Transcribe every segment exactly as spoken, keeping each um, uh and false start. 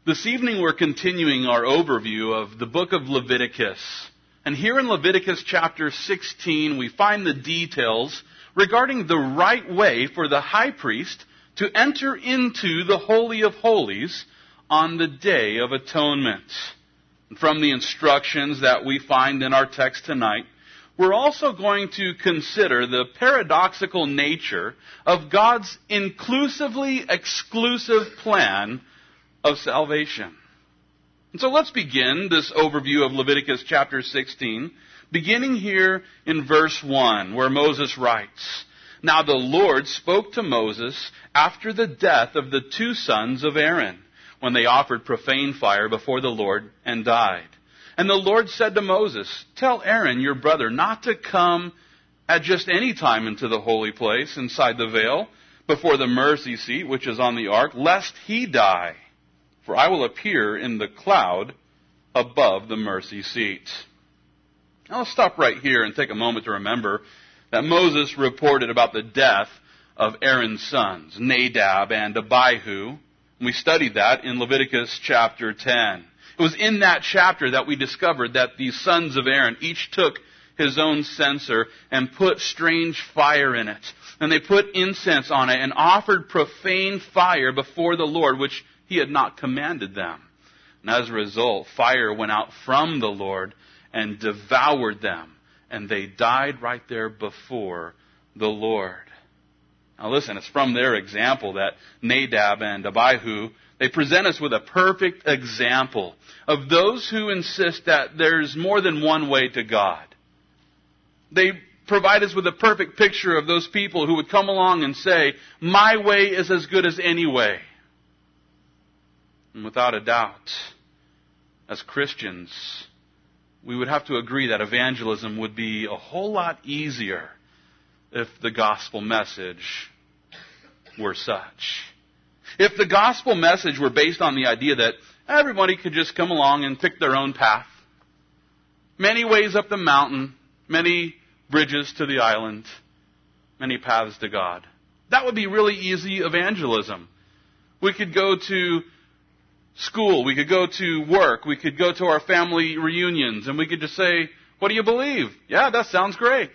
This evening we're continuing our overview of the book of Leviticus. And here in Leviticus chapter sixteen we find the details regarding the right way for the high priest to enter into the Holy of Holies on the Day of Atonement. And from the instructions that we find in our text tonight, we're also going to consider the paradoxical nature of God's inclusively exclusive plan of salvation. And so let's begin this overview of Leviticus chapter sixteen, beginning here in verse one, where Moses writes, "Now the Lord spoke to Moses after the death of the two sons of Aaron, when they offered profane fire before the Lord and died. And the Lord said to Moses, 'Tell Aaron your brother not to come at just any time into the holy place inside the veil before the mercy seat which is on the ark, lest he die. For I will appear in the cloud above the mercy seat.'" Now let's stop right here and take a moment to remember that Moses reported about the death of Aaron's sons, Nadab and Abihu. We studied that in Leviticus chapter ten. It was in that chapter that we discovered that these sons of Aaron each took his own censer and put strange fire in it. And they put incense on it and offered profane fire before the Lord, which he had not commanded them. And as a result, fire went out from the Lord and devoured them. And they died right there before the Lord. Now listen, it's from their example that Nadab and Abihu, they present us with a perfect example of those who insist that there's more than one way to God. They provide us with a perfect picture of those people who would come along and say, "My way is as good as any way." And without a doubt, as Christians, we would have to agree that evangelism would be a whole lot easier if the gospel message were such. If the gospel message were based on the idea that everybody could just come along and pick their own path, many ways up the mountain, many bridges to the island, many paths to God, that would be really easy evangelism. We could go to school, we could go to work, we could go to our family reunions, and we could just say, "What do you believe?" "Yeah, that sounds great."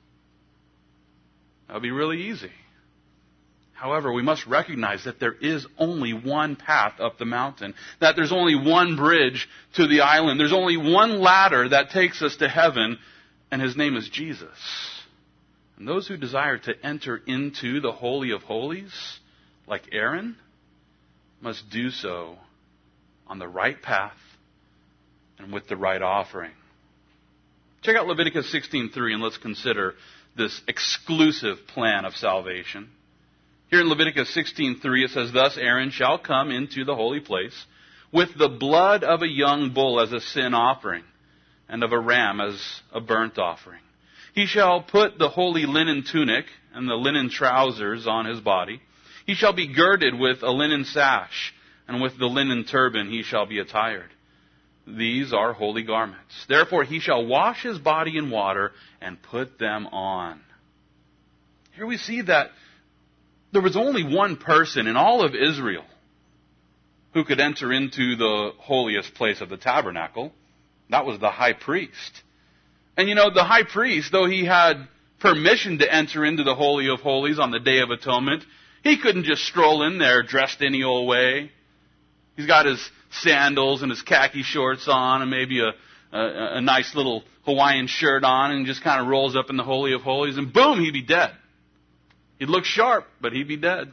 That would be really easy. However, we must recognize that there is only one path up the mountain, that there's only one bridge to the island, there's only one ladder that takes us to heaven, and his name is Jesus. And those who desire to enter into the Holy of Holies, like Aaron, must do so on the right path and with the right offering. Check out Leviticus sixteen three and let's consider this exclusive plan of salvation. Here in Leviticus sixteen three it says, "Thus Aaron shall come into the holy place with the blood of a young bull as a sin offering, and of a ram as a burnt offering. He shall put the holy linen tunic and the linen trousers on his body. He shall be girded with a linen sash, and with the linen turban he shall be attired. These are holy garments. Therefore he shall wash his body in water and put them on." Here we see that there was only one person in all of Israel who could enter into the holiest place of the tabernacle. That was the high priest. And you know, the high priest, though he had permission to enter into the Holy of Holies on the Day of Atonement, he couldn't just stroll in there dressed any old way. He's got his sandals and his khaki shorts on and maybe a, a, a nice little Hawaiian shirt on and just kind of rolls up in the Holy of Holies and boom, he'd be dead. He'd look sharp, but he'd be dead.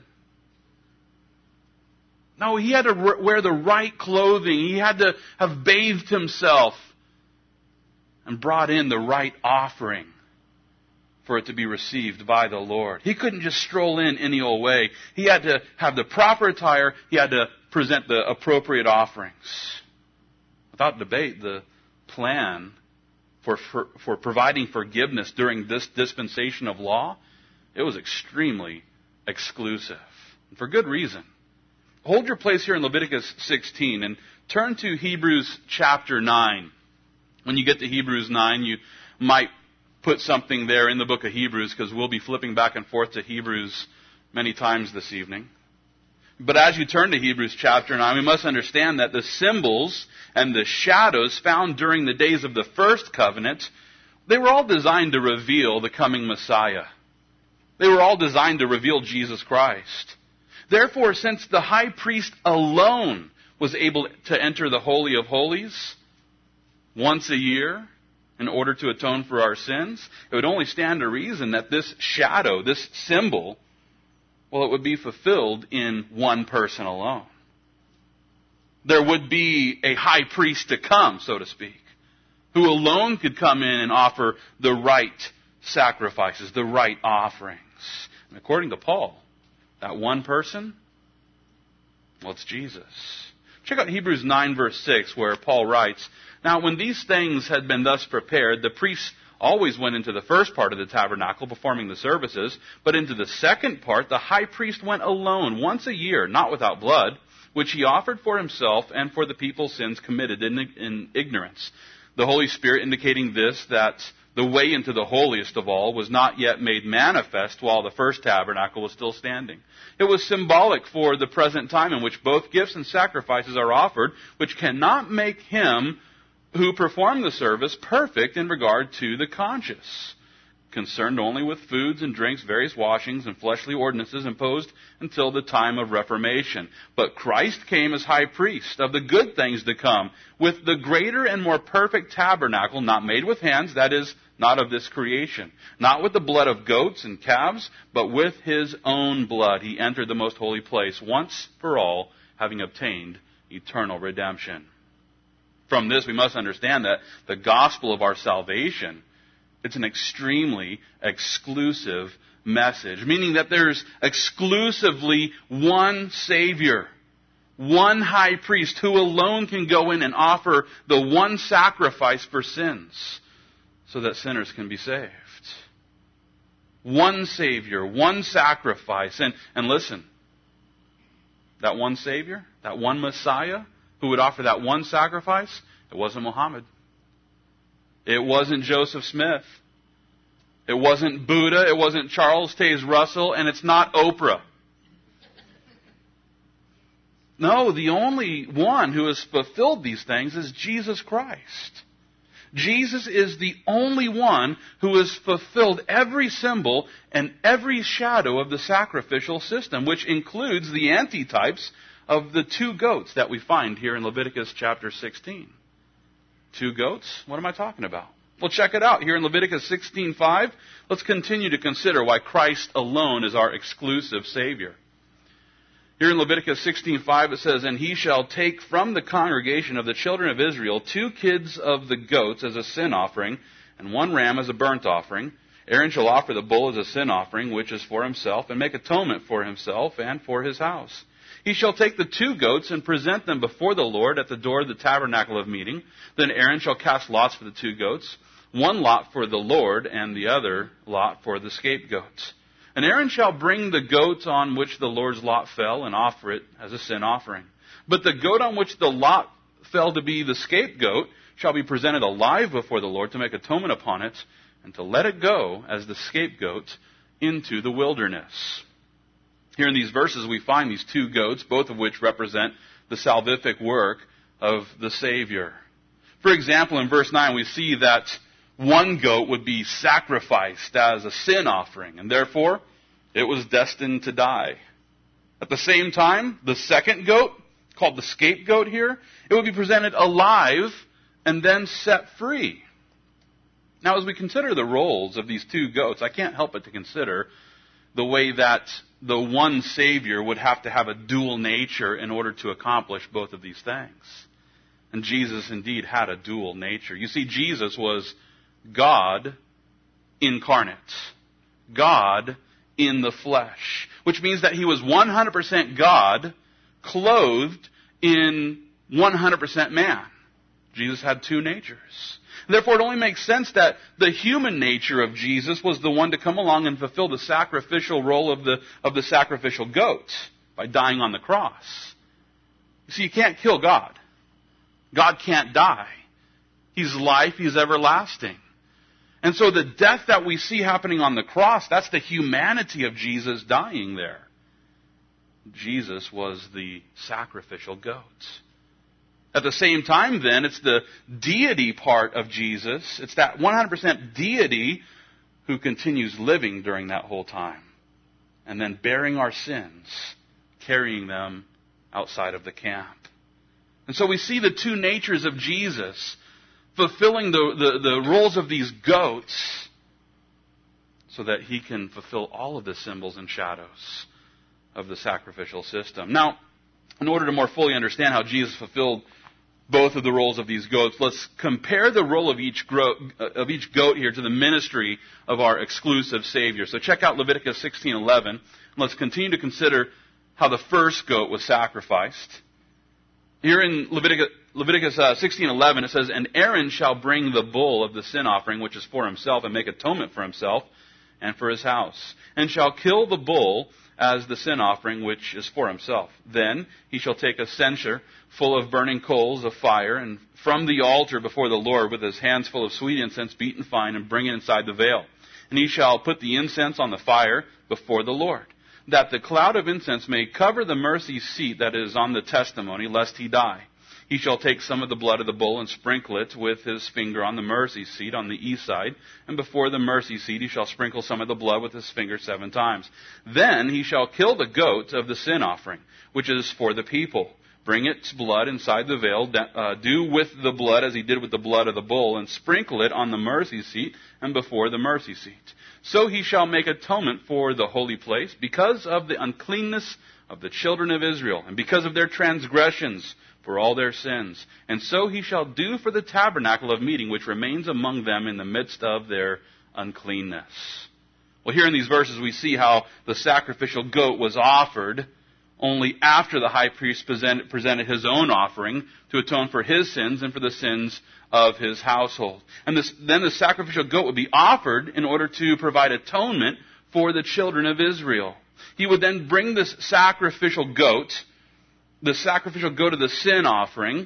No, he had to wear the right clothing. He had to have bathed himself and brought in the right offering for it to be received by the Lord. He couldn't just stroll in any old way. He had to have the proper attire. He had to present the appropriate offerings. Without debate, the plan for, for, for providing forgiveness during this dispensation of law, it was extremely exclusive. And for good reason. Hold your place here in Leviticus sixteen and turn to Hebrews chapter nine. When you get to Hebrews nine, you might put something there in the book of Hebrews because we'll be flipping back and forth to Hebrews many times this evening. But as you turn to Hebrews chapter nine, we must understand that the symbols and the shadows found during the days of the first covenant, they were all designed to reveal the coming Messiah. They were all designed to reveal Jesus Christ. Therefore, since the high priest alone was able to enter the Holy of Holies once a year in order to atone for our sins, it would only stand to reason that this shadow, this symbol, well, it would be fulfilled in one person alone. There would be a high priest to come, so to speak, who alone could come in and offer the right sacrifices, the right offerings. And according to Paul, that one person, well, it's Jesus. Check out Hebrews nine verse six, where Paul writes, "Now when these things had been thus prepared, the priests always went into the first part of the tabernacle, performing the services, but into the second part the high priest went alone once a year, not without blood, which he offered for himself and for the people's sins committed in, in ignorance." The Holy Spirit indicating this, that the way into the holiest of all was not yet made manifest while the first tabernacle was still standing. It was symbolic for the present time in which both gifts and sacrifices are offered, which cannot make him who performed the service perfect in regard to the conscience, concerned only with foods and drinks, various washings, and fleshly ordinances imposed until the time of Reformation. But Christ came as high priest of the good things to come, with the greater and more perfect tabernacle, not made with hands, that is, not of this creation, not with the blood of goats and calves, but with his own blood he entered the most holy place once for all, having obtained eternal redemption. From this, we must understand that the gospel of our salvation, it's an extremely exclusive message, meaning that there's exclusively one Savior, one high priest who alone can go in and offer the one sacrifice for sins so that sinners can be saved. One Savior, one sacrifice. And, and listen, that one Savior, that one Messiah who would offer that one sacrifice, it wasn't Muhammad. It wasn't Joseph Smith. It wasn't Buddha. It wasn't Charles Taze Russell. And it's not Oprah. No, the only one who has fulfilled these things is Jesus Christ. Jesus is the only one who has fulfilled every symbol and every shadow of the sacrificial system, which includes the antitypes of the two goats that we find here in Leviticus chapter sixteen. Two goats? What am I talking about? Well, check it out. Here in Leviticus sixteen five, let's continue to consider why Christ alone is our exclusive Savior. Here in Leviticus sixteen five it says, "And he shall take from the congregation of the children of Israel two kids of the goats as a sin offering, and one ram as a burnt offering. Aaron shall offer the bull as a sin offering, which is for himself, and make atonement for himself and for his house. He shall take the two goats and present them before the Lord at the door of the tabernacle of meeting. Then Aaron shall cast lots for the two goats, one lot for the Lord and the other lot for the scapegoats. And Aaron shall bring the goat on which the Lord's lot fell and offer it as a sin offering. But the goat on which the lot fell to be the scapegoat shall be presented alive before the Lord to make atonement upon it and to let it go as the scapegoat into the wilderness." Here in these verses we find these two goats, both of which represent the salvific work of the Savior. For example, in verse nine we see that one goat would be sacrificed as a sin offering, and therefore it was destined to die. At the same time, the second goat, called the scapegoat here, it would be presented alive and then set free. Now, as we consider the roles of these two goats, I can't help but to consider the way that the one Savior would have to have a dual nature in order to accomplish both of these things. And Jesus indeed had a dual nature. You see, Jesus was God incarnate. God in the flesh. Which means that he was one hundred percent God, clothed in one hundred percent man. Jesus had two natures. Therefore, it only makes sense that the human nature of Jesus was the one to come along and fulfill the sacrificial role of the, of the sacrificial goat by dying on the cross. You see, you can't kill God. God can't die. He's life. He's everlasting. And so the death that we see happening on the cross, that's the humanity of Jesus dying there. Jesus was the sacrificial goat. At the same time, then, it's the deity part of Jesus. It's that one hundred percent deity who continues living during that whole time. And then bearing our sins, carrying them outside of the camp. And so we see the two natures of Jesus fulfilling the, the, the roles of these goats so that he can fulfill all of the symbols and shadows of the sacrificial system. Now, in order to more fully understand how Jesus fulfilled both of the roles of these goats, let's compare the role of each, gro- of each goat here to the ministry of our exclusive Savior. So check out Leviticus sixteen eleven. Let's continue to consider how the first goat was sacrificed. Here in Leviticus, Leviticus uh, sixteen eleven, it says, "And Aaron shall bring the bull of the sin offering, which is for himself, and make atonement for himself and for his house, and shall kill the bull as the sin offering which is for himself. Then he shall take a censer full of burning coals of fire, and from the altar before the Lord with his hands full of sweet incense beaten fine, and bring it inside the veil. And he shall put the incense on the fire before the Lord, that the cloud of incense may cover the mercy seat that is on the testimony, lest he die. He shall take some of the blood of the bull and sprinkle it with his finger on the mercy seat on the east side. And before the mercy seat he shall sprinkle some of the blood with his finger seven times. Then he shall kill the goat of the sin offering, which is for the people. Bring its blood inside the veil, uh, do with the blood as he did with the blood of the bull, and sprinkle it on the mercy seat and before the mercy seat. So he shall make atonement for the holy place because of the uncleanness of the children of Israel, and because of their transgressions, for all their sins. And so he shall do for the tabernacle of meeting, which remains among them in the midst of their uncleanness." Well, here in these verses we see how the sacrificial goat was offered only after the high priest present, presented his own offering to atone for his sins and for the sins of his household. And this, then the sacrificial goat would be offered in order to provide atonement for the children of Israel. He would then bring this sacrificial goat, the sacrificial goat of the sin offering,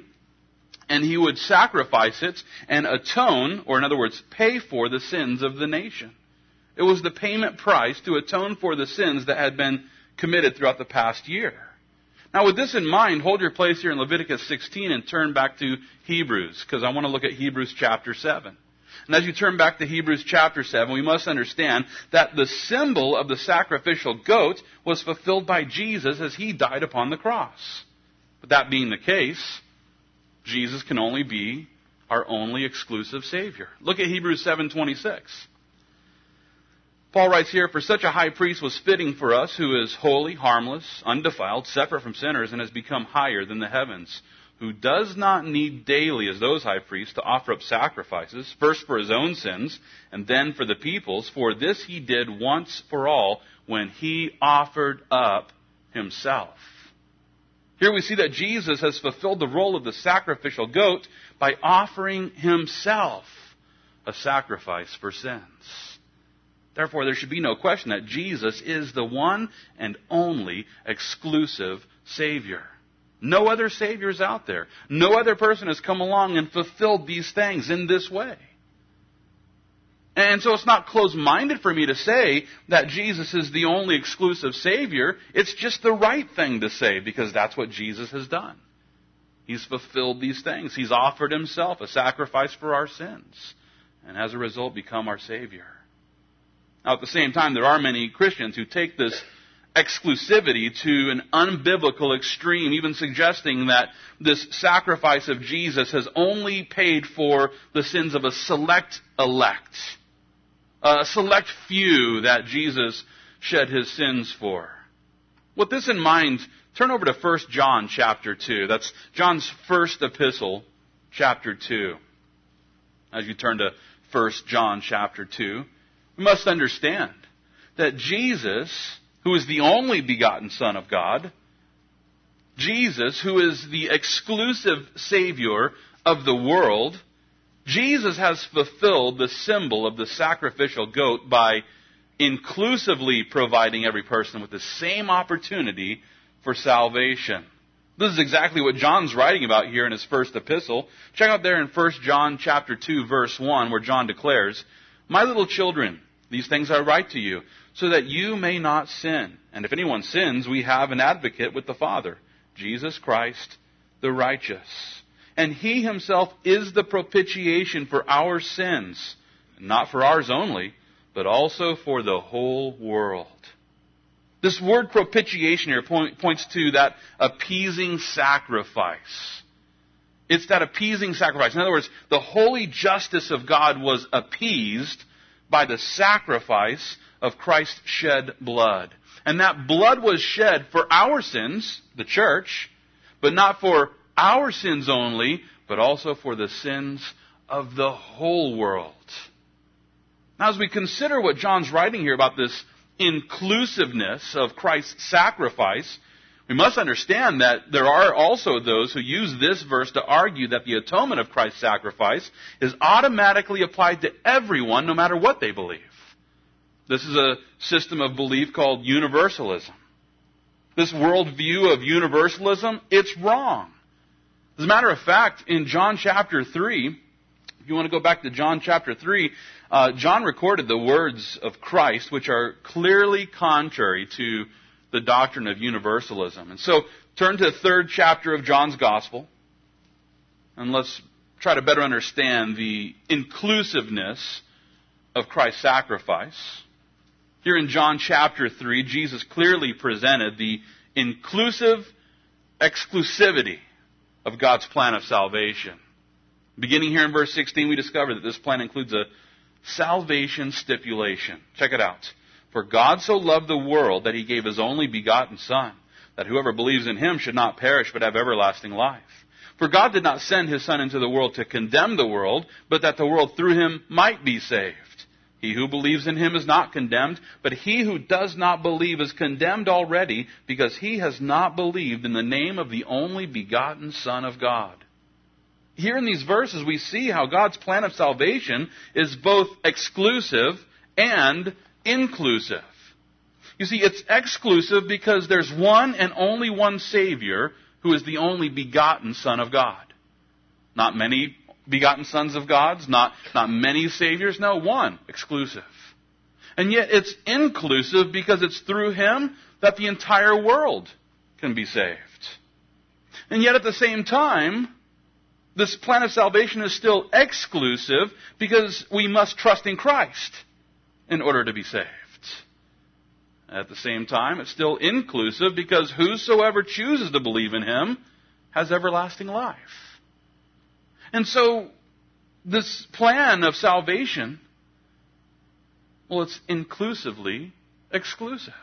and he would sacrifice it and atone, or in other words, pay for the sins of the nation. It was the payment price to atone for the sins that had been committed throughout the past year. Now, with this in mind, hold your place here in Leviticus sixteen and turn back to Hebrews, because I want to look at Hebrews chapter seven. And as you turn back to Hebrews chapter seven, we must understand that the symbol of the sacrificial goat was fulfilled by Jesus as he died upon the cross. But that being the case, Jesus can only be our only exclusive Savior. Look at Hebrews seven twenty-six. Paul writes here, "For such a high priest was fitting for us, who is holy, harmless, undefiled, separate from sinners, and has become higher than the heavens, who does not need daily, as those high priests, to offer up sacrifices, first for his own sins, and then for the people's. For this he did once for all, when he offered up himself." Here we see that Jesus has fulfilled the role of the sacrificial goat by offering himself a sacrifice for sins. Therefore, there should be no question that Jesus is the one and only exclusive Savior. No other Savior is out there. No other person has come along and fulfilled these things in this way. And so it's not closed-minded for me to say that Jesus is the only exclusive Savior. It's just the right thing to say, because that's what Jesus has done. He's fulfilled these things. He's offered himself a sacrifice for our sins, and as a result become our Savior. Now, at the same time, there are many Christians who take this exclusivity to an unbiblical extreme, even suggesting that this sacrifice of Jesus has only paid for the sins of a select elect, a select few that Jesus shed his sins for. With this in mind, turn over to First John chapter two. That's John's first epistle, chapter two. As you turn to First John chapter two, we must understand that Jesus, who is the only begotten Son of God, Jesus, who is the exclusive Savior of the world, Jesus has fulfilled the symbol of the sacrificial goat by inclusively providing every person with the same opportunity for salvation. This is exactly what John's writing about here in his first epistle. Check out there in First John chapter two, verse one, where John declares, "My little children, These things I write to you, so that you may not sin. And if anyone sins, we have an advocate with the Father, Jesus Christ, the righteous. And he himself is the propitiation for our sins, not for ours only, but also for the whole world. This word propitiation here point, points to that appeasing sacrifice. It's that appeasing sacrifice. In other words, the holy justice of God was appeased by the sacrifice of Christ's shed blood. And that blood was shed for our sins, the church, but not for our sins only, but also for the sins of the whole world. Now, as we consider what John's writing here about this inclusiveness of Christ's sacrifice, we must understand that there are also those who use this verse to argue that the atonement of Christ's sacrifice is automatically applied to everyone, no matter what they believe. This is a system of belief called universalism. This worldview of universalism, it's wrong. As a matter of fact, in John chapter three, if you want to go back to John chapter three, uh, John recorded the words of Christ, which are clearly contrary to the doctrine of universalism. And so, turn to the third chapter of John's Gospel, and let's try to better understand the inclusiveness of Christ's sacrifice. Here in John chapter three, Jesus clearly presented the inclusive exclusivity of God's plan of salvation. Beginning here in verse sixteen, we discover that this plan includes a salvation stipulation. Check it out. For God so loved the world that he gave his only begotten Son, that whoever believes in him should not perish but have everlasting life. For God did not send his Son into the world to condemn the world, but that the world through him might be saved. He who believes in him is not condemned, but he who does not believe is condemned already, because he has not believed in the name of the only begotten Son of God. Here in these verses, we see how God's plan of salvation is both exclusive and inclusive. You see, it's exclusive because there's one and only one Savior who is the only begotten Son of God. Not many begotten sons of gods, not, not many Saviors, no, one, exclusive. And yet it's inclusive because it's through him that the entire world can be saved. And yet at the same time, this plan of salvation is still exclusive because we must trust in Christ in order to be saved. At the same time, it's still inclusive because whosoever chooses to believe in him has everlasting life. And so, this plan of salvation, well, it's inclusively exclusive.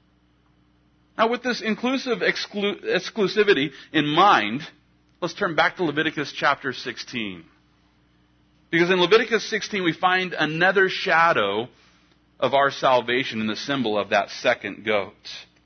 Now, with this inclusive exclu- exclusivity in mind, let's turn back to Leviticus chapter sixteen. Because in Leviticus sixteen, we find another shadow of our salvation in the symbol of that second goat.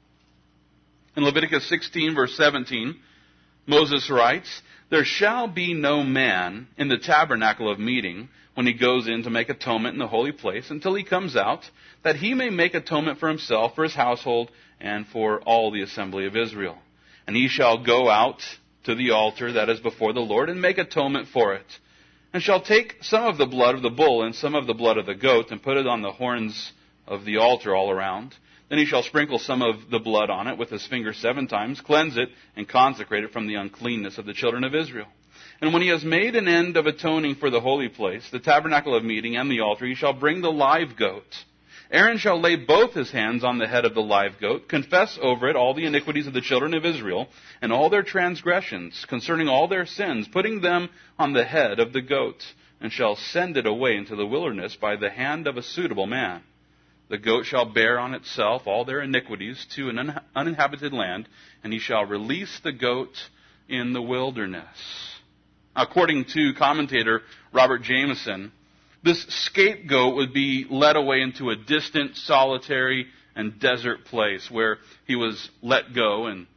In Leviticus sixteen, verse seventeen, Moses writes, "There shall be no man in the tabernacle of meeting when he goes in to make atonement in the holy place until he comes out, that he may make atonement for himself, for his household, and for all the assembly of Israel. And he shall go out to the altar that is before the Lord and make atonement for it. And shall take some of the blood of the bull and some of the blood of the goat and put it on the horns of the altar all around. Then he shall sprinkle some of the blood on it with his finger seven times, cleanse it, and consecrate it from the uncleanness of the children of Israel. And when he has made an end of atoning for the holy place, the tabernacle of meeting and the altar, he shall bring the live goat. Aaron shall lay both his hands on the head of the live goat, confess over it all the iniquities of the children of Israel, and all their transgressions concerning all their sins, putting them on the head of the goat, and shall send it away into the wilderness by the hand of a suitable man. The goat shall bear on itself all their iniquities to an un- uninhabited land, and he shall release the goat in the wilderness." According to commentator Robert Jameson, this scapegoat would be led away into a distant, solitary, and desert place where he was let go and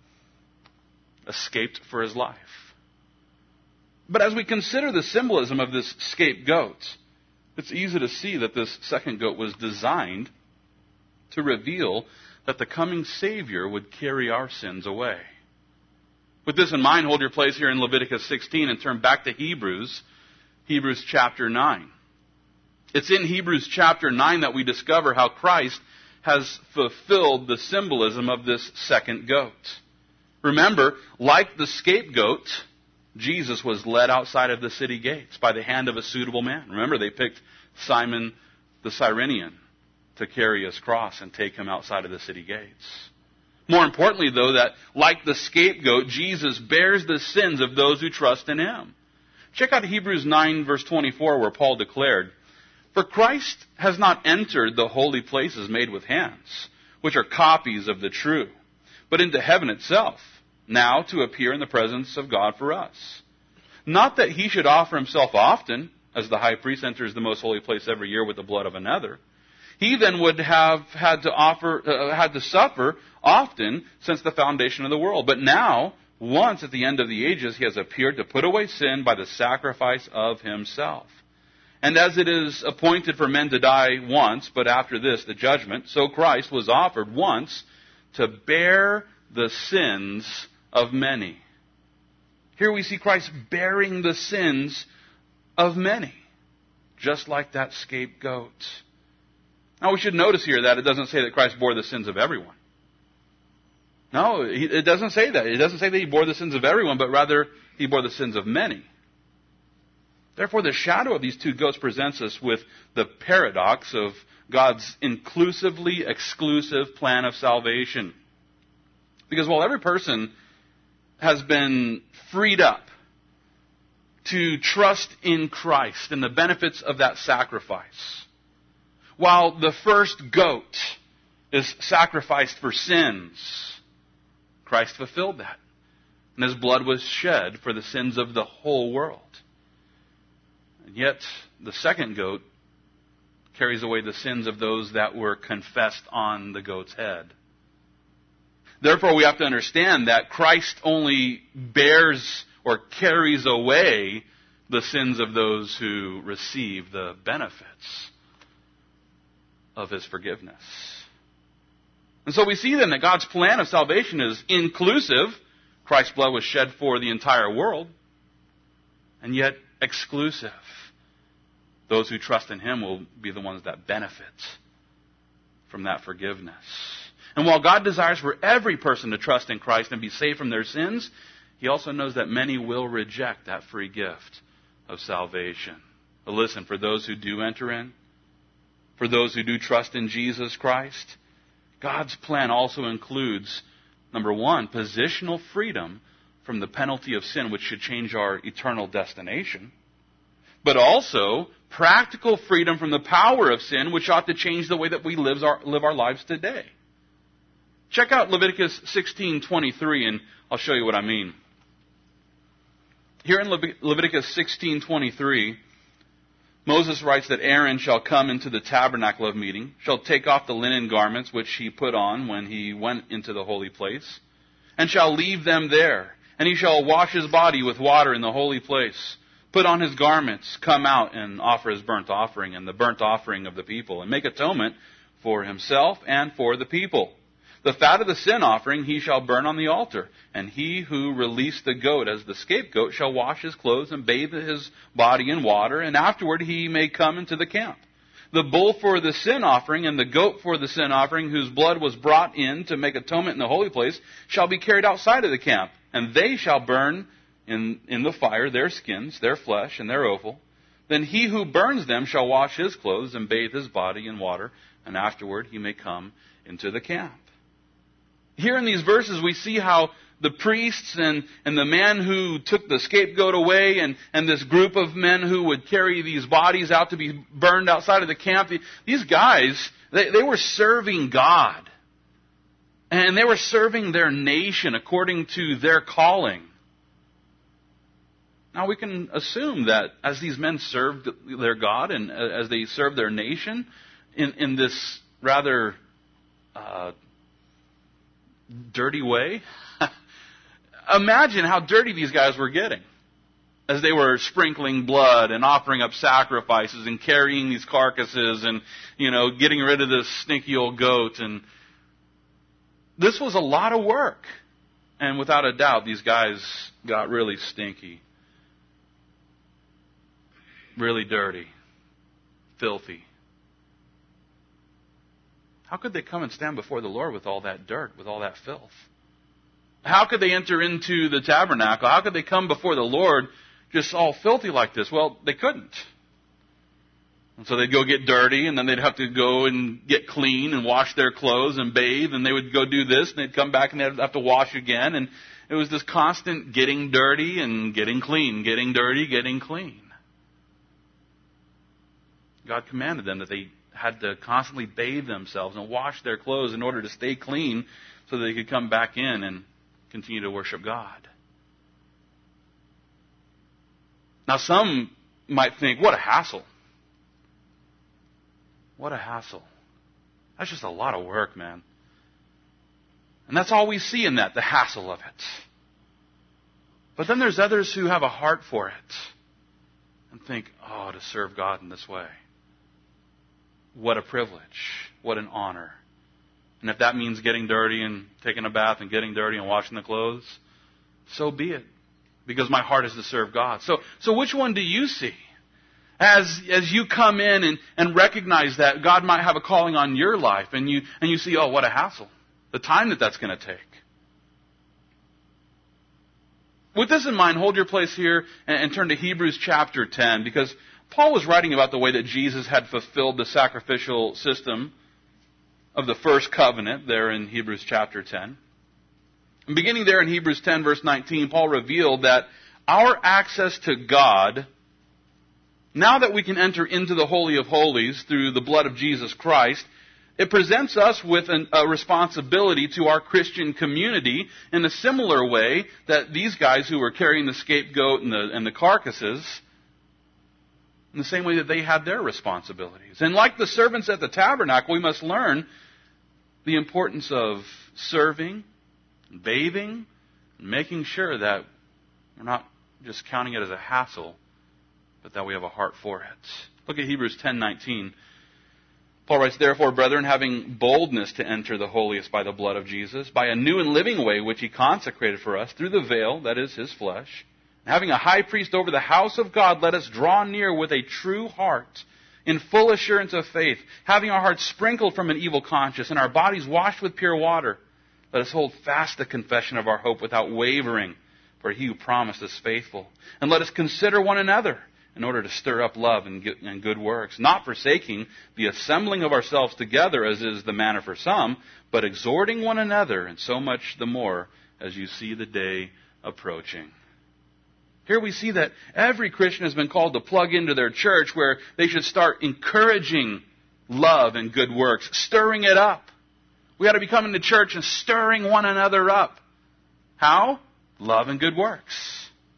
escaped for his life. But as we consider the symbolism of this scapegoat, it's easy to see that this second goat was designed to reveal that the coming Savior would carry our sins away. With this in mind, hold your place here in Leviticus sixteen and turn back to Hebrews, Hebrews chapter nine. It's in Hebrews chapter nine that we discover how Christ has fulfilled the symbolism of this second goat. Remember, like the scapegoat, Jesus was led outside of the city gates by the hand of a suitable man. Remember, they picked Simon the Cyrenian to carry his cross and take him outside of the city gates. More importantly, though, that like the scapegoat, Jesus bears the sins of those who trust in him. Check out Hebrews nine, verse twenty-four, where Paul declared, "For Christ has not entered the holy places made with hands, which are copies of the true, but into heaven itself, now to appear in the presence of God for us. Not that he should offer himself often, as the high priest enters the most holy place every year with the blood of another. He then would have had to offer, uh, had to suffer often since the foundation of the world. But now, once at the end of the ages, he has appeared to put away sin by the sacrifice of himself. And as it is appointed for men to die once, but after this the judgment, so Christ was offered once to bear the sins of many." Here we see Christ bearing the sins of many, just like that scapegoat. Now we should notice here that it doesn't say that Christ bore the sins of everyone. No, it doesn't say that. It doesn't say that he bore the sins of everyone, but rather he bore the sins of many. Therefore, the shadow of these two goats presents us with the paradox of God's inclusively exclusive plan of salvation. Because while every person has been freed up to trust in Christ and the benefits of that sacrifice, while the first goat is sacrificed for sins, Christ fulfilled that. And his blood was shed for the sins of the whole world. And yet, the second goat carries away the sins of those that were confessed on the goat's head. Therefore, we have to understand that Christ only bears or carries away the sins of those who receive the benefits of his forgiveness. And so we see then that God's plan of salvation is inclusive. Christ's blood was shed for the entire world. And yet exclusive. Those who trust in him will be the ones that benefit from that forgiveness. And while God desires for every person to trust in Christ and be saved from their sins, he also knows that many will reject that free gift of salvation. But listen, for those who do enter in, for those who do trust in Jesus Christ, God's plan also includes, number one, positional freedom from the penalty of sin, which should change our eternal destination. But also practical freedom from the power of sin, which ought to change the way that we live our, live our lives today. Check out Leviticus sixteen twenty-three, and I'll show you what I mean. Here in Leviticus sixteen twenty-three, Moses writes that Aaron shall come into the tabernacle of meeting, shall take off the linen garments which he put on when he went into the holy place, and shall leave them there. And he shall wash his body with water in the holy place, put on his garments, come out and offer his burnt offering and the burnt offering of the people, and make atonement for himself and for the people. The fat of the sin offering he shall burn on the altar, and he who released the goat as the scapegoat shall wash his clothes and bathe his body in water, and afterward he may come into the camp. The bull for the sin offering and the goat for the sin offering, whose blood was brought in to make atonement in the holy place, shall be carried outside of the camp, and they shall burn in, in the fire their skins, their flesh, and their offal. Then he who burns them shall wash his clothes and bathe his body in water, and afterward he may come into the camp. Here in these verses we see how the priests and, and the man who took the scapegoat away and, and this group of men who would carry these bodies out to be burned outside of the camp, these guys, they, they were serving God. And they were serving their nation according to their calling. Now we can assume that as these men served their God and as they served their nation in, in this rather uh, dirty way, imagine how dirty these guys were getting as they were sprinkling blood and offering up sacrifices and carrying these carcasses and, you know, getting rid of this stinky old goat. And this was a lot of work. And without a doubt, these guys got really stinky, really dirty. filthy. How could they come and stand before the Lord with all that dirt, with all that filth? How could they enter into the tabernacle? How could they come before the Lord just all filthy like this? Well, they couldn't. And so they'd go get dirty, and then they'd have to go and get clean and wash their clothes and bathe, and they would go do this, and they'd come back and they'd have to wash again. And it was this constant getting dirty and getting clean, getting dirty, getting clean. God commanded them that they had to constantly bathe themselves and wash their clothes in order to stay clean so that they could come back in and continue to worship God. Now some might think, what a hassle. What a hassle. That's just a lot of work, man. And that's all we see in that, the hassle of it. But then there's others who have a heart for it and think, oh, to serve God in this way. What a privilege. What an honor. And if that means getting dirty and taking a bath and getting dirty and washing the clothes, so be it. Because my heart is to serve God. So, so which one do you see? As, as you come in and, and recognize that God might have a calling on your life, and you, and you see, oh, what a hassle. The time that that's going to take. With this in mind, hold your place here and, and turn to Hebrews chapter ten, because Paul was writing about the way that Jesus had fulfilled the sacrificial system of the first covenant there in Hebrews chapter ten. And beginning there in Hebrews ten, verse nineteen, Paul revealed that our access to God, now that we can enter into the Holy of Holies through the blood of Jesus Christ, it presents us with an, a responsibility to our Christian community in a similar way that these guys who were carrying the scapegoat and the, and the carcasses, in the same way that they had their responsibilities. And like the servants at the tabernacle, we must learn the importance of serving, and bathing, and making sure that we're not just counting it as a hassle, but that we have a heart for it. Look at Hebrews ten nineteen. Paul writes, therefore, brethren, having boldness to enter the holiest by the blood of Jesus, by a new and living way which he consecrated for us through the veil, that is, his flesh, having a high priest over the house of God, let us draw near with a true heart, in full assurance of faith, having our hearts sprinkled from an evil conscience, and our bodies washed with pure water. Let us hold fast the confession of our hope without wavering, for he who promised is faithful. And let us consider one another, in order to stir up love and good works, not forsaking the assembling of ourselves together, as is the manner for some, but exhorting one another, and so much the more as you see the day approaching. Here we see that every Christian has been called to plug into their church where they should start encouraging love and good works, stirring it up. We ought to be coming to church and stirring one another up. How? Love and good works.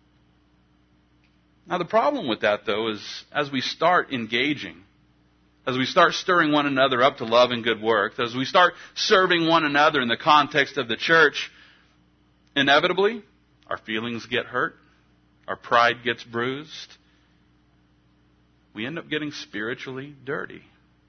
Now the problem with that, though, is as we start engaging, as we start stirring one another up to love and good works, as we start serving one another in the context of the church, inevitably, our feelings get hurt, our pride gets bruised, we end up getting spiritually dirty.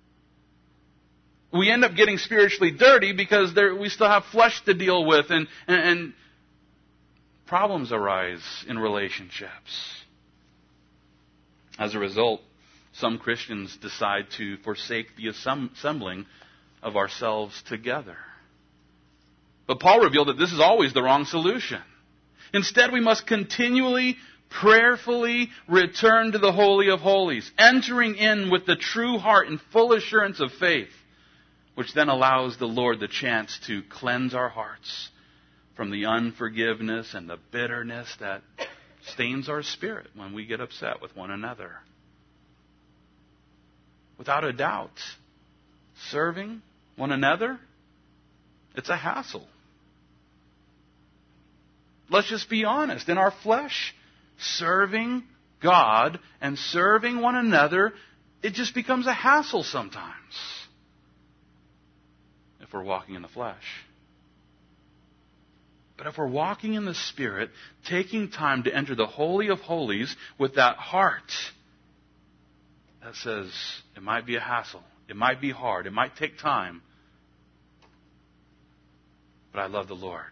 We end up getting spiritually dirty because there, we still have flesh to deal with, and, and, and problems arise in relationships. As a result, some Christians decide to forsake the assembling of ourselves together. But Paul revealed that this is always the wrong solution. Instead, we must continually, prayerfully return to the Holy of Holies, entering in with the true heart and full assurance of faith, which then allows the Lord the chance to cleanse our hearts from the unforgiveness and the bitterness that stains our spirit when we get upset with one another. Without a doubt, serving one another, it's a hassle. Let's just be honest. In our flesh, serving God and serving one another, it just becomes a hassle sometimes if we're walking in the flesh. But if we're walking in the Spirit, taking time to enter the Holy of Holies with that heart that says, it might be a hassle, it might be hard, it might take time, but I love the Lord.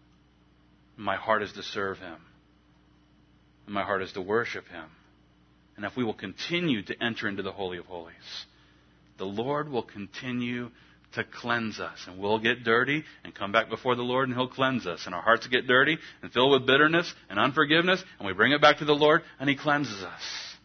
My heart is to serve Him. And my heart is to worship Him. And if we will continue to enter into the Holy of Holies, the Lord will continue to cleanse us. And we'll get dirty and come back before the Lord and He'll cleanse us. And our hearts get dirty and filled with bitterness and unforgiveness. And we bring it back to the Lord and He cleanses us.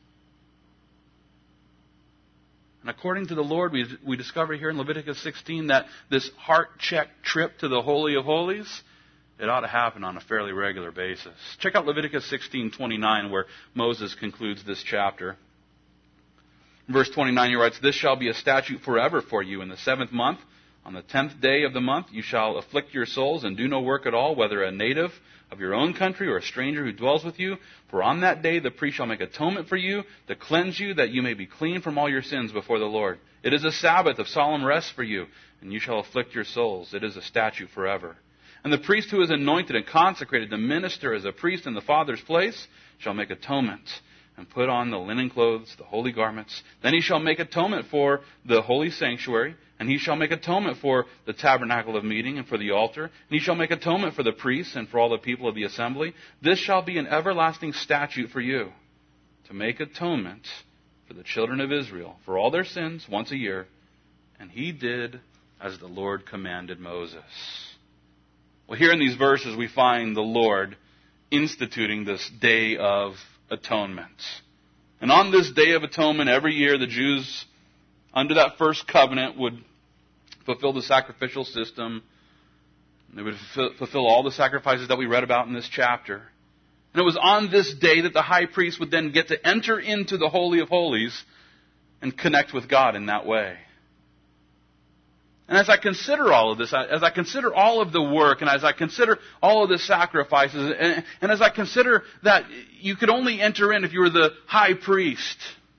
And according to the Lord, we, we discover here in Leviticus sixteen that this heart check trip to the Holy of Holies, it ought to happen on a fairly regular basis. Check out Leviticus sixteen twenty-nine, where Moses concludes this chapter. In verse twenty-nine, he writes, "This shall be a statute forever for you. In the seventh month, on the tenth day of the month, you shall afflict your souls and do no work at all, whether a native of your own country or a stranger who dwells with you. For on that day the priest shall make atonement for you to cleanse you, that you may be clean from all your sins before the Lord. It is a Sabbath of solemn rest for you, and you shall afflict your souls. It is a statute forever. And the priest who is anointed and consecrated to minister as a priest in the Father's place shall make atonement and put on the linen clothes, the holy garments. Then he shall make atonement for the holy sanctuary, and he shall make atonement for the tabernacle of meeting and for the altar. And he shall make atonement for the priests and for all the people of the assembly. This shall be an everlasting statute for you, to make atonement for the children of Israel for all their sins once a year. And he did as the Lord commanded Moses." Well, here in these verses we find the Lord instituting this Day of Atonement. And on this Day of Atonement, every year the Jews, under that first covenant, would fulfill the sacrificial system. They would fulfill all the sacrifices that we read about in this chapter. And it was on this day that the high priest would then get to enter into the Holy of Holies and connect with God in that way. And as I consider all of this, as I consider all of the work, and as I consider all of the sacrifices, and, and as I consider that you could only enter in if you were the high priest,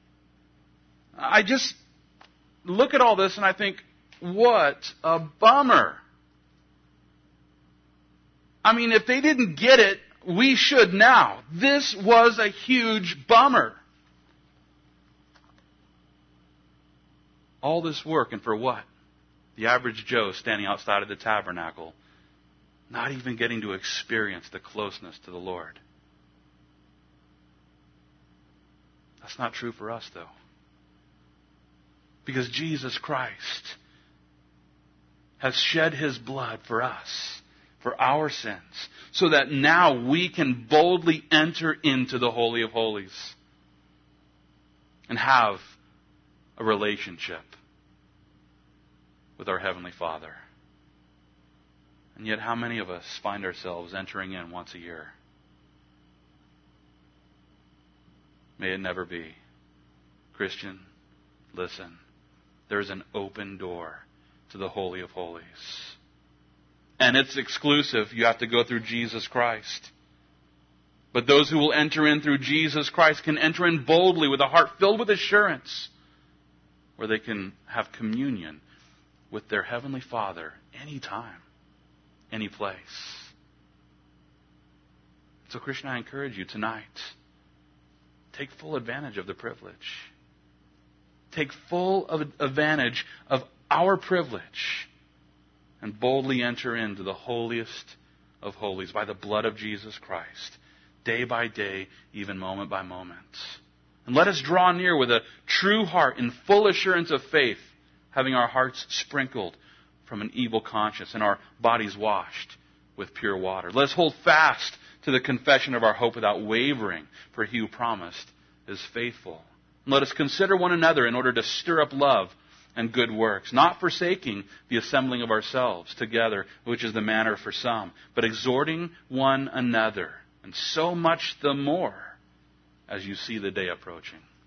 I just look at all this and I think, what a bummer. I mean, if they didn't get it, we should now. This was a huge bummer. All this work, and for what? The average Joe standing outside of the tabernacle, not even getting to experience the closeness to the Lord. That's not true for us, though. Because Jesus Christ has shed His blood for us, for our sins, so that now we can boldly enter into the Holy of Holies and have a relationship with our Heavenly Father. And yet, how many of us find ourselves entering in once a year? May it never be. Christian, listen. There's an open door to the Holy of Holies. And it's exclusive. You have to go through Jesus Christ. But those who will enter in through Jesus Christ can enter in boldly with a heart filled with assurance, where they can have communion with their Heavenly Father anytime, any place. So, Christian, I encourage you tonight, take full advantage of the privilege. Take full advantage of our privilege and boldly enter into the holiest of holies by the blood of Jesus Christ, day by day, even moment by moment. And let us draw near with a true heart in full assurance of faith, having our hearts sprinkled from an evil conscience and our bodies washed with pure water. Let us hold fast to the confession of our hope without wavering, for He who promised is faithful. And let us consider one another in order to stir up love and good works, not forsaking the assembling of ourselves together, which is the manner for some, but exhorting one another, and so much the more as you see the day approaching.